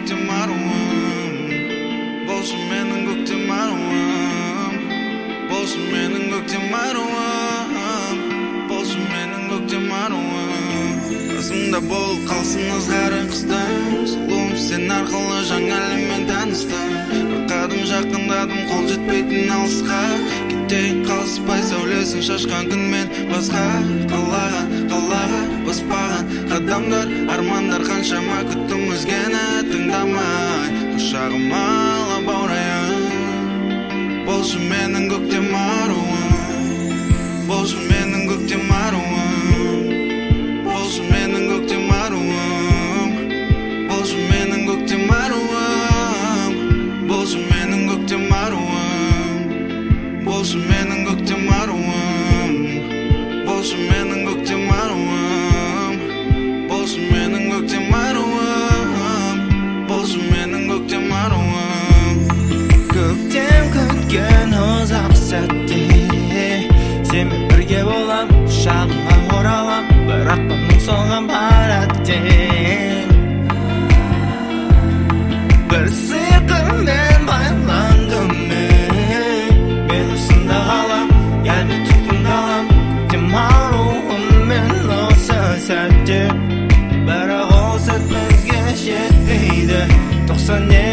көктем аруым, болсын менің көктем аруым, болсын менің көктем аруым, болсын менің көктем аруым. Қасымда болып қалсын ызғары қыстың, сұлуым сен арқылы жаңа әлеммен таныстым. Бір қадам жақындадым қол жетпейтін алысқа, кетейін қалыспай сәулесін шашқан күнмен басқа. Қалаға баспаған қадамдар, армандар қаншама күттім өзгені тыңдамай. Құшағыма ала баурайын, болсын менің көктем аруым, болсын менің көктем аруым, болсын менің көктем аруым, болсын менің көктем аруым, болсын менің көктем аруым, болсын менің көктем аруым, болсын менің көктем аруым, болсын менің көктем аруым, болсын менің көктем аруым. Көктем күткен ұзақ сәтте сенмен бірге болам, құшағыңа оралам, бірақ бұның соңы бар әттең. Бір сиқырмен байландым мен осында қалам, елмен тұтқындалам, көктем аруым мен осы сәтте. Бірақ ол сәт бізге жетпейді, 90